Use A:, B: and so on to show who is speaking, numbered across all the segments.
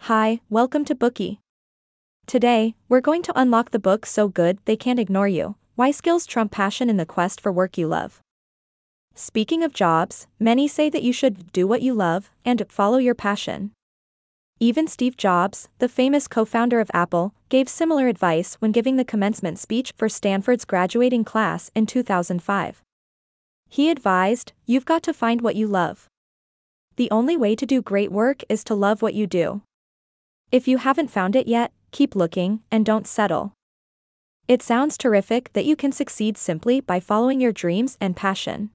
A: Hi, welcome to Bookie. Today, we're going to unlock the book So Good They Can't Ignore You: Why Skills Trump Passion in the Quest for Work You Love. Speaking of jobs, many say that you should do what you love and follow your passion. Even Steve Jobs, the famous co-founder of Apple, gave similar advice when giving the commencement speech for Stanford's graduating class in 2005. He advised, "You've got to find what you love. The only way to do great work is to love what you do. If you haven't found it yet, keep looking and don't settle." It sounds terrific that you can succeed simply by following your dreams and passion.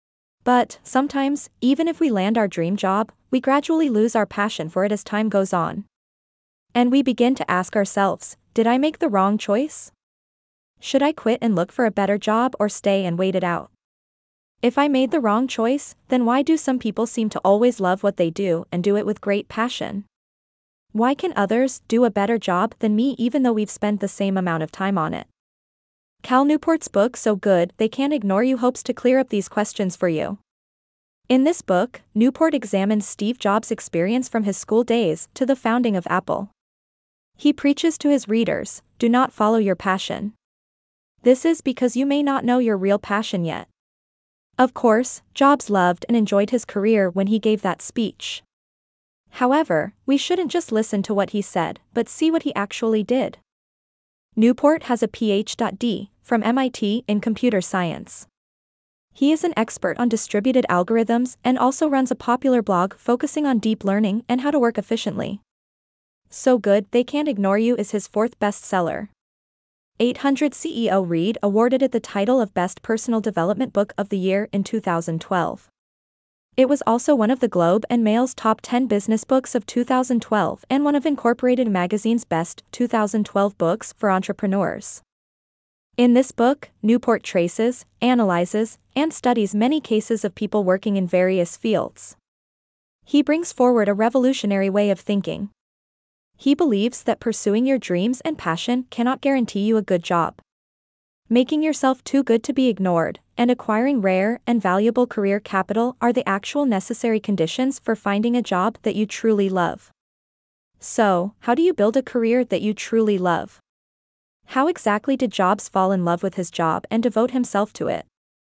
A: But sometimes, even if we land our dream job, we gradually lose our passion for it as time goes on. And we begin to ask ourselves, did I make the wrong choice? Should I quit and look for a better job or stay and wait it out? If I made the wrong choice, then why do some people seem to always love what they do and do it with great passion? Why can others do a better job than me even though we've spent the same amount of time on it? Cal Newport's book So Good They Can't Ignore You hopes to clear up these questions for you. In this book, Newport examines Steve Jobs' experience from his school days to the founding of Apple. He preaches to his readers, do not follow your passion. This is because you may not know your real passion yet. Of course, Jobs loved and enjoyed his career when he gave that speech. However, we shouldn't just listen to what he said, but see what he actually did. Newport has a Ph.D. from MIT in computer science. He is an expert on distributed algorithms and also runs a popular blog focusing on deep learning and how to work efficiently. So Good They Can't Ignore You is his fourth bestseller. 800 CEO Read awarded it the title of Best Personal Development Book of the Year in 2012. It was also one of the Globe and Mail's top 10 business books of 2012 and one of Incorporated magazine's best 2012 books for entrepreneurs. In this book, Newport traces, analyzes, and studies many cases of people working in various fields. He brings forward a revolutionary way of thinking. He believes that pursuing your dreams and passion cannot guarantee you a good job. Making yourself too good to be ignored, and acquiring rare and valuable career capital are the actual necessary conditions for finding a job that you truly love. So, how do you build a career that you truly love? How exactly did Jobs fall in love with his job and devote himself to it?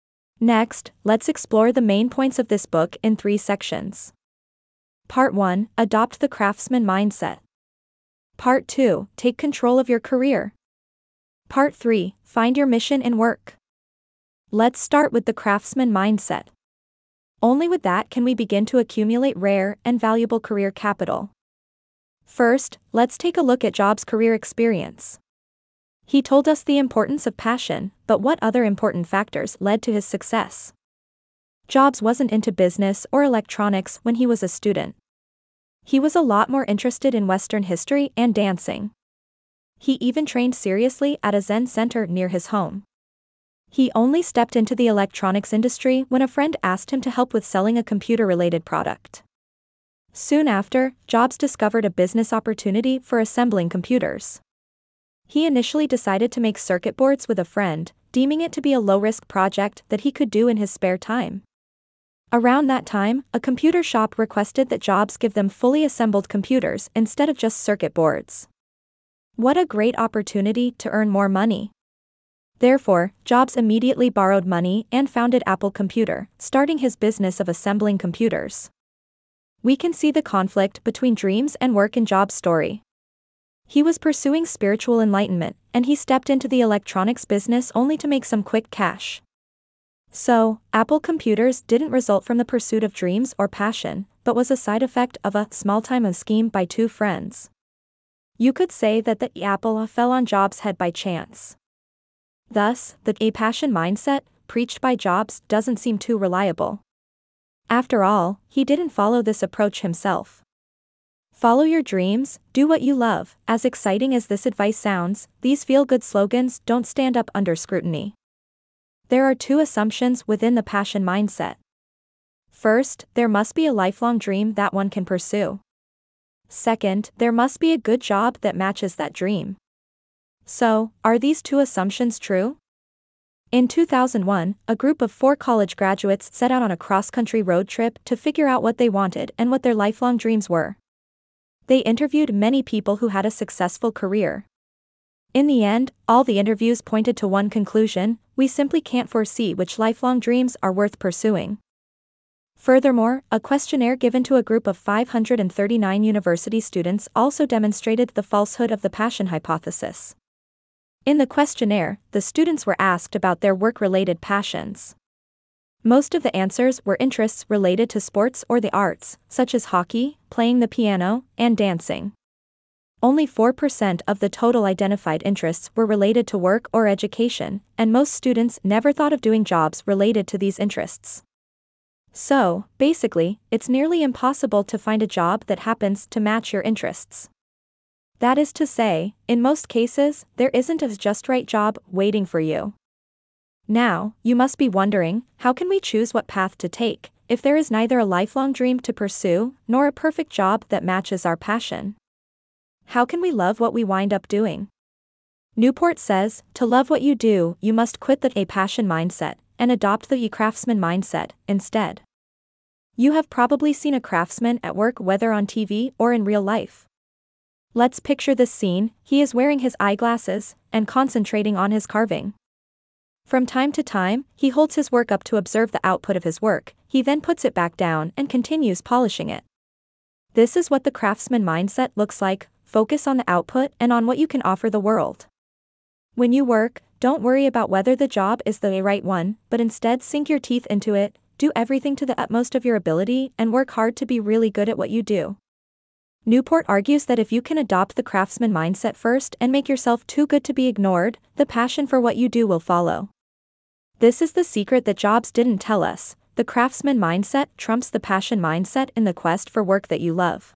A: Next, let's explore the main points of this book in 3 sections. Part 1, Adopt the craftsman mindset. Part 2, Take control of your career. Part 3, Find your mission in work. Let's start with the craftsman mindset. Only with that can we begin to accumulate rare and valuable career capital. First, let's take a look at Jobs' career experience. He told us the importance of passion, but what other important factors led to his success? Jobs wasn't into business or electronics when he was a student. He was a lot more interested in Western history and dancing. He even trained seriously at a Zen center near his home. He only stepped into the electronics industry when a friend asked him to help with selling a computer-related product. Soon after, Jobs discovered a business opportunity for assembling computers. He initially decided to make circuit boards with a friend, deeming it to be a low-risk project that he could do in his spare time. Around that time, a computer shop requested that Jobs give them fully assembled computers instead of just circuit boards. What a great opportunity to earn more money. Therefore, Jobs immediately borrowed money and founded Apple Computer, starting his business of assembling computers. We can see the conflict between dreams and work in Jobs' story. He was pursuing spiritual enlightenment, and he stepped into the electronics business only to make some quick cash. So, Apple Computers didn't result from the pursuit of dreams or passion, but was a side effect of a small-time scheme by 2 friends. You could say that the apple fell on Jobs' head by chance. Thus, the passion mindset, preached by Jobs, doesn't seem too reliable. After all, he didn't follow this approach himself. Follow your dreams, do what you love. As exciting as this advice sounds, these feel-good slogans don't stand up under scrutiny. There are 2 assumptions within the passion mindset. First, there must be a lifelong dream that one can pursue. Second, there must be a good job that matches that dream. So, are these 2 assumptions true? In 2001, a group of 4 college graduates set out on a cross-country road trip to figure out what they wanted and what their lifelong dreams were. They interviewed many people who had a successful career. In the end, all the interviews pointed to one conclusion: we simply can't foresee which lifelong dreams are worth pursuing. Furthermore, a questionnaire given to a group of 539 university students also demonstrated the falsehood of the passion hypothesis. In the questionnaire, the students were asked about their work-related passions. Most of the answers were interests related to sports or the arts, such as hockey, playing the piano, and dancing. Only 4% of the total identified interests were related to work or education, and most students never thought of doing jobs related to these interests. So, basically, it's nearly impossible to find a job that happens to match your interests. That is to say, in most cases, there isn't a just right job waiting for you. Now, you must be wondering, how can we choose what path to take, if there is neither a lifelong dream to pursue, nor a perfect job that matches our passion? How can we love what we wind up doing? Newport says, to love what you do, you must quit the passion mindset, and adopt the craftsman mindset, instead. You have probably seen a craftsman at work, whether on TV or in real life. Let's picture this scene: he is wearing his eyeglasses, and concentrating on his carving. From time to time, he holds his work up to observe the output of his work, he then puts it back down and continues polishing it. This is what the craftsman mindset looks like: focus on the output and on what you can offer the world. When you work, don't worry about whether the job is the right one, but instead sink your teeth into it, do everything to the utmost of your ability, and work hard to be really good at what you do. Newport argues that if you can adopt the craftsman mindset first and make yourself too good to be ignored, the passion for what you do will follow. This is the secret that Jobs didn't tell us: the craftsman mindset trumps the passion mindset in the quest for work that you love.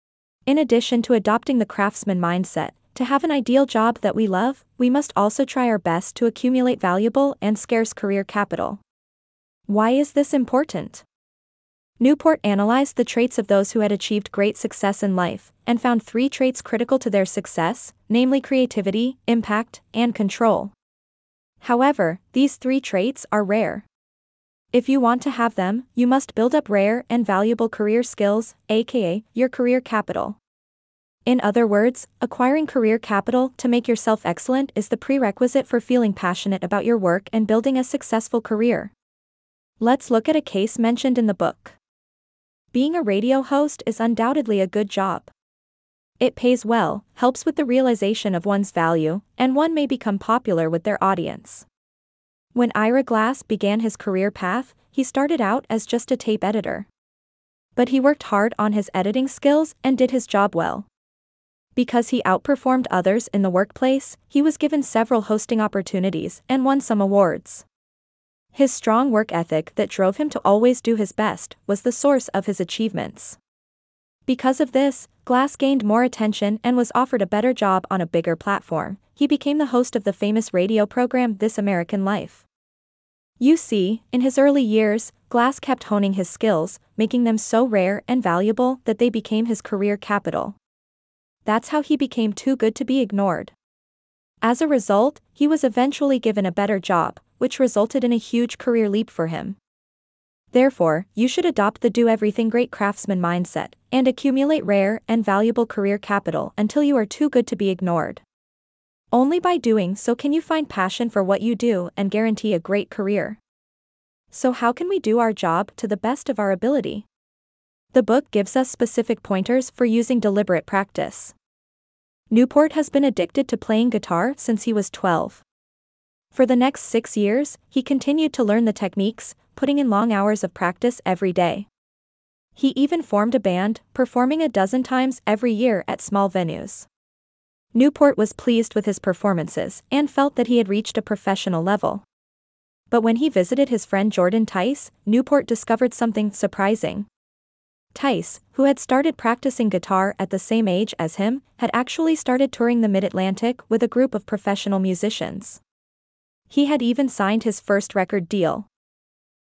A: In addition to adopting the craftsman mindset, to have an ideal job that we love, we must also try our best to accumulate valuable and scarce career capital. Why is this important? Newport analyzed the traits of those who had achieved great success in life, and found 3 traits critical to their success, namely creativity, impact, and control. However, these 3 traits are rare. If you want to have them, you must build up rare and valuable career skills, aka your career capital. In other words, acquiring career capital to make yourself excellent is the prerequisite for feeling passionate about your work and building a successful career. Let's look at a case mentioned in the book. Being a radio host is undoubtedly a good job. It pays well, helps with the realization of one's value, and one may become popular with their audience. When Ira Glass began his career path, he started out as just a tape editor. But he worked hard on his editing skills and did his job well. Because he outperformed others in the workplace, he was given several hosting opportunities and won some awards. His strong work ethic that drove him to always do his best was the source of his achievements. Because of this, Glass gained more attention and was offered a better job on a bigger platform. He became the host of the famous radio program This American Life. You see, in his early years, Glass kept honing his skills, making them so rare and valuable that they became his career capital. That's how he became too good to be ignored. As a result, he was eventually given a better job, which resulted in a huge career leap for him. Therefore, you should adopt the do-everything great craftsman mindset, and accumulate rare and valuable career capital until you are too good to be ignored. Only by doing so can you find passion for what you do and guarantee a great career. So how can we do our job to the best of our ability? The book gives us specific pointers for using deliberate practice. Newport has been addicted to playing guitar since he was 12. For the next 6 years, he continued to learn the techniques, putting in long hours of practice every day. He even formed a band, performing a dozen times every year at small venues. Newport was pleased with his performances and felt that he had reached a professional level. But when he visited his friend Jordan Tice, Newport discovered something surprising. Tice, who had started practicing guitar at the same age as him, had actually started touring the Mid-Atlantic with a group of professional musicians. He had even signed his first record deal.